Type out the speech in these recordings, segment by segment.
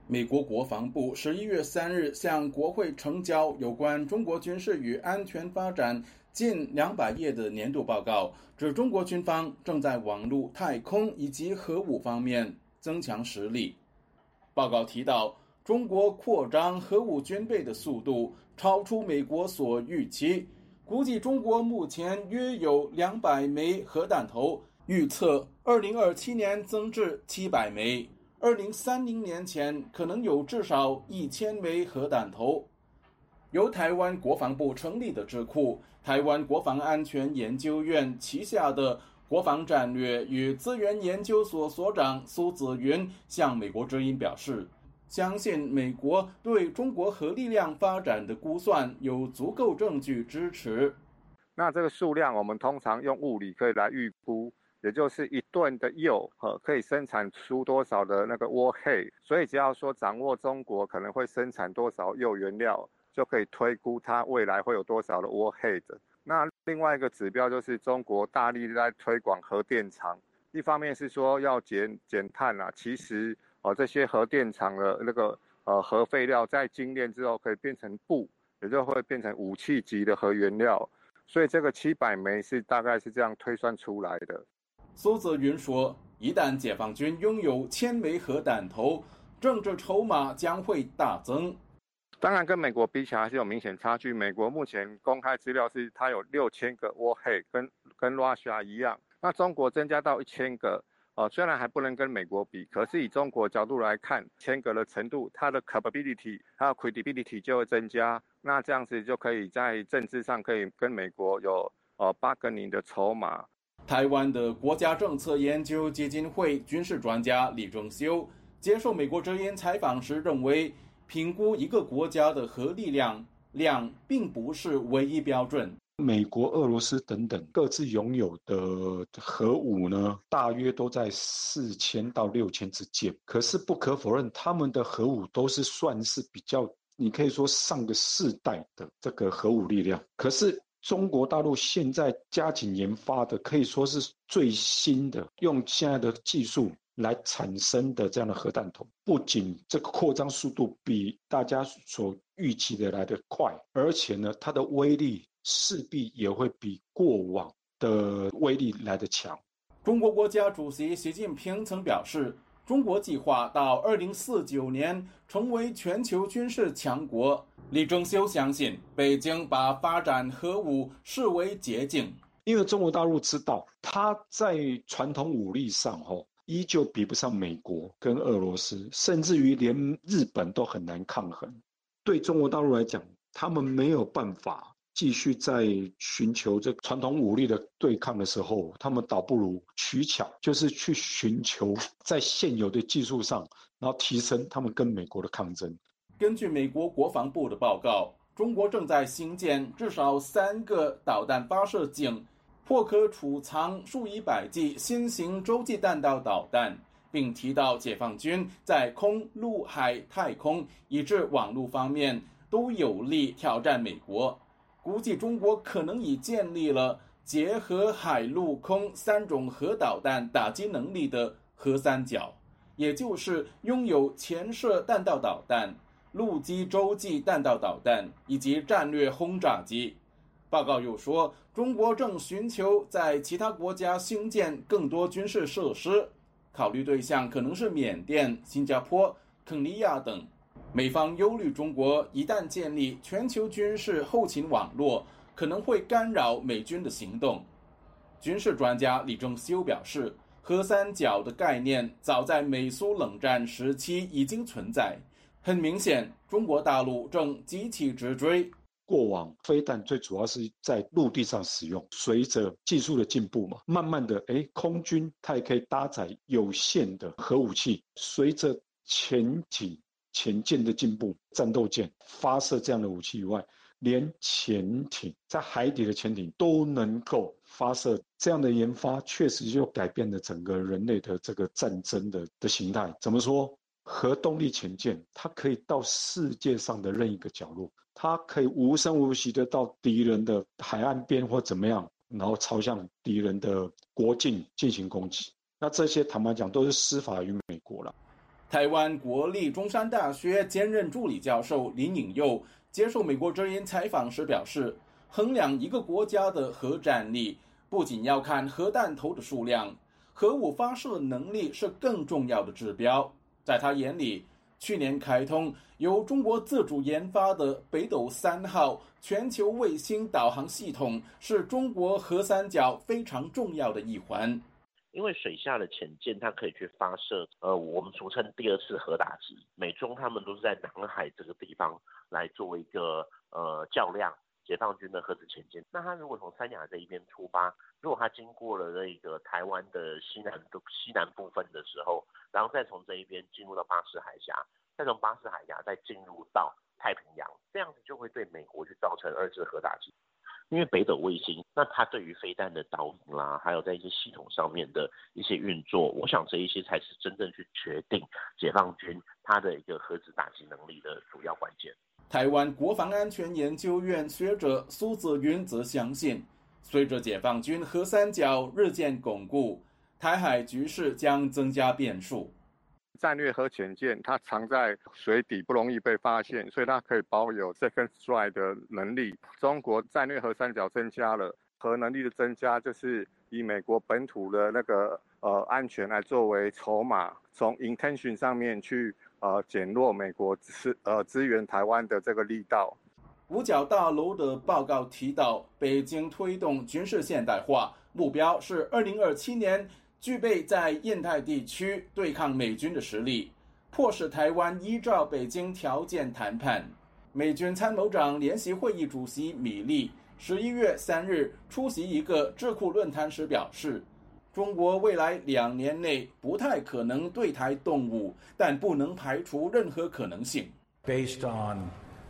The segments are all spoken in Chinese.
美国国防部11月3日向国会呈交有关中国军事与安全发展近200页的年度报告，指中国军方正在网络、太空以及核武方面增强实力。报告提到，中国扩张核武军备的速度超出美国所预期，估计中国目前约有200枚核弹头，预测2027年增至700枚。2030年前可能有至少1000枚核弹头。由台湾国防部成立的智库台湾国防安全研究院旗下的国防战略与资源研究所所长苏子云向美国之音表示，相信美国对中国核力量发展的估算有足够证据支持。 那这个数量我们通常用物理可以来预估，也就是1吨的铀可以生产出多少的那个 warhead， 所以只要说掌握中国可能会生产多少铀原料，就可以推估它未来会有多少的 warhead。 那另外一个指标就是中国大力在推广核电厂，一方面是说要减碳啦，其实这些核电厂的那个核废料在精炼之后可以变成布，也就会变成武器级的核原料，所以这个700枚是大概是这样推算出来的。 苏泽云说，一旦解放军拥有1000枚核弹头，政治筹码将会大增。 当然跟美国比起来还是有明显差距，美国目前公开资料是它有6000个 warhead， 跟 Russia 一样，那中国增加到1000个，虽然还不能跟美国比，可是以中国角度来看，1000个的程度，它的 capability 还有 credibility 就会增加，那这样子就可以在政治上可以跟美国有bargaining的筹码。 台湾的国家政策研究基金会军事专家李正修接受美国之音采访时认为，评估一个国家的核力量并不是唯一标准。 美国、俄罗斯等等各自拥有的核武呢，大约都在4000到6000之间。可是不可否认，他们的核武都是算是比较，你可以说上个世代的这个核武力量。可是中国大陆现在加紧研发的，可以说是最新的，用现在的技术来产生的这样的核弹头，不仅这个扩张速度比大家所预期的来得快，而且呢，它的威力势必也会比过往的威力来得强。 中国国家主席习近平曾表示，中国计划到2049年成为全球军事强国。李正修相信，北京把发展核武视为捷径， 因为中国大陆知道，它在传统武力上依旧比不上美国跟俄罗斯，甚至于连日本都很难抗衡。对中国大陆来讲，他们没有办法继续在寻求这传统武力的对抗的时候，他们倒不如取巧，就是去寻求在现有的技术上，然后提升他们跟美国的抗争。 根据美国国防部的报告，中国正在兴建至少3个导弹发射井，或可储藏数以百计新型洲际弹道导弹，并提到解放军在空、陆、海、太空以至网络方面都有力挑战美国。估计中国可能已建立了结合海陆空3种核导弹打击能力的核三角，也就是拥有潜射弹道导弹、陆基洲际弹道导弹以及战略轰炸机。报告又说，中国正寻求在其他国家兴建更多军事设施，考虑对象可能是缅甸、新加坡、肯尼亚等。美方忧虑中国一旦建立全球军事后勤网络，可能会干扰美军的行动。军事专家李正修表示，核三角的概念早在美苏冷战时期已经存在，很明显，中国大陆正急起直追。 过往飞弹最主要是在陆地上使用，随着技术的进步嘛，慢慢的空军它也可以搭载有限的核武器，随着潜舰的进步，战斗舰发射这样的武器以外，连潜艇在海底的潜艇都能够发射，这样的研发确实就改变了整个人类的这个战争的形态。怎么说？核动力潜舰它可以到世界上的任意一个角落，它可以无声无息的到敌人的海岸边或怎么样，然后朝向敌人的国境进行攻击。那这些坦白讲都是施法于美国了。 台湾国立中山大学兼任助理教授林颖佑接受美国之音采访时表示，衡量一个国家的核战力，不仅要看核弹头的数量，核武发射能力是更重要的指标。在他眼里，去年开通由中国自主研发的北斗3号全球卫星导航系统是中国核三角非常重要的一环。 因为水下的潜舰它可以去发射我们俗称第二次核打击，美中他们都是在南海这个地方来做一个较量解放军的核子潜舰。那它如果从三亚这一边出发，如果它经过了那个台湾的西南部分的时候，然后再从这一边进入到巴士海峡，再从巴士海峡再进入到太平洋，这样子就会对美国去造成二次核打击。因为北斗卫星，那它对于飞弹的导引啦，还有在一些系统上面的一些运作，我想这一些才是真正去决定解放军它的一个核子打击能力的主要关键。 台湾国防安全研究院学者苏子云则相信，随着解放军核三角日渐巩固，台海局势将增加变数。 战略核潜舰它藏在水底，不容易被发现，所以它可以保有 second strike 的能力。中国战略核三角增加了，核能力的增加就是以美国本土的那个安全来作为筹码，从 intention 上面去减弱美国支援台湾的这个力道。 五角大楼的报告提到，北京推动军事现代化，目标是2027年具备在印太地区对抗美军的实力，迫使台湾依照北京条件谈判。美军参谋长联席会议主席米利11月3日出席一个智库论坛时表示，中国未来2年内不太可能对台动武，但不能排除任何可能性。 Based on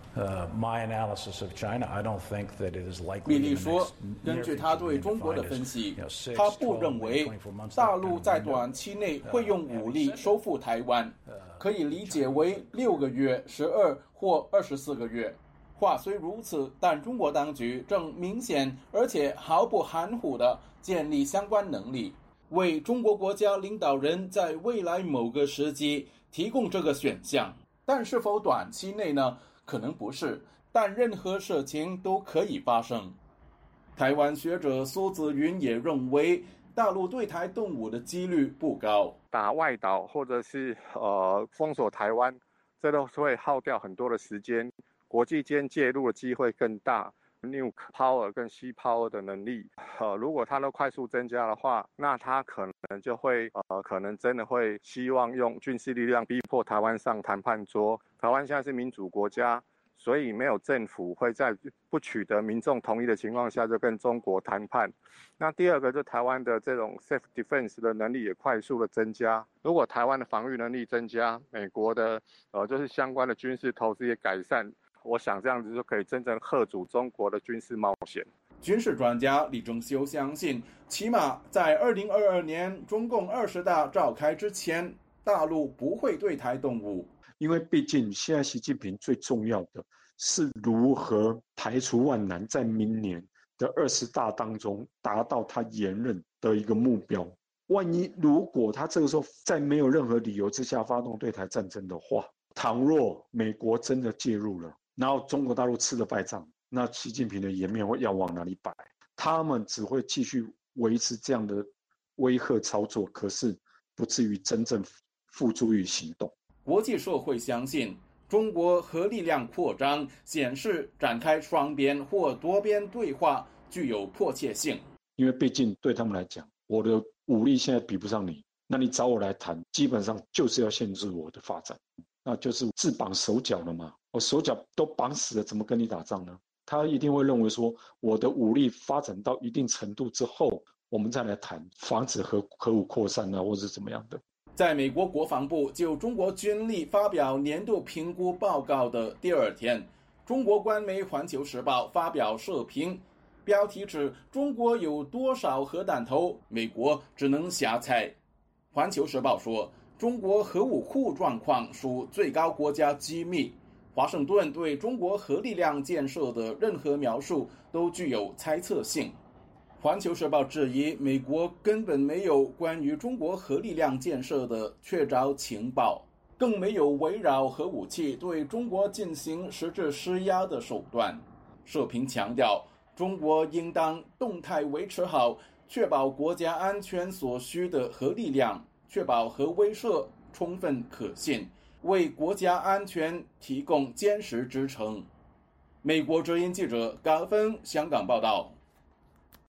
my analysis of China, I don't think that it is likely. 米利说，根据他对中国的分析，他不认为大陆在短期内会用武力收复台湾，可以理解为6个月、12或24个月。话虽如此，但中国当局正明显而且毫不含糊地建立相关能力，为中国国家领导人在未来某个时机提供这个选项。但是否短期内呢？可能不是，但任何事情都可以发生。台湾学者苏子云也认为，大陆对台动武的几率不高。 打外岛或者是封锁台湾，这都会耗掉很多的时间，国际间介入的机会更大。Nuke power 跟 Sea power 的能力，如果它都快速增加的话，那它可能就会可能真的会希望用军事力量逼迫台湾上谈判桌。台湾现在是民主国家，所以没有政府会在不取得民众同意的情况下就跟中国谈判。那第二个，就台湾的这种 self defense 的能力也快速的增加。如果台湾的防御能力增加，美国的就是相关的军事投资也改善。我想这样子就可以真正嚇阻中国的军事冒险。 军事专家李正修相信，起码在2022年中共20大召开之前，大陆不会对台动武。 因为毕竟现在习近平最重要的是如何排除万难，在明年的20大当中达到他连任的一个目标。万一如果他这个时候在没有任何理由之下发动对台战争的话，倘若美国真的介入了，然后中国大陆吃了败仗，那习近平的颜面要往哪里摆？他们只会继续维持这样的威吓操作，可是不至于真正付诸于行动。 国际社会相信，中国核力量扩张显示展开双边或多边对话具有迫切性。 因为毕竟对他们来讲，我的武力现在比不上你，那你找我来谈，基本上就是要限制我的发展，那就是自绑手脚了嘛。我手脚都绑死了，怎么跟你打仗呢？他一定会认为说，我的武力发展到一定程度之后，我们再来谈防止核武扩散啊，或者是怎么样的。 在美国国防部就中国军力发表年度评估报告的第2天，中国官媒《环球时报》发表社评，标题指中国有多少核弹头，美国只能瞎猜。《环球时报》说，中国核武库状况属最高国家机密，华盛顿对中国核力量建设的任何描述都具有猜测性。环球时报质疑美国根本没有关于中国核力量建设的确凿情报。 更没有围绕核武器对中国进行实质施压的手段。社评强调，中国应当动态维持好确保国家安全所需的核力量，确保核威慑充分可信，为国家安全提供坚实支撑。美国之音记者高芬香港报道。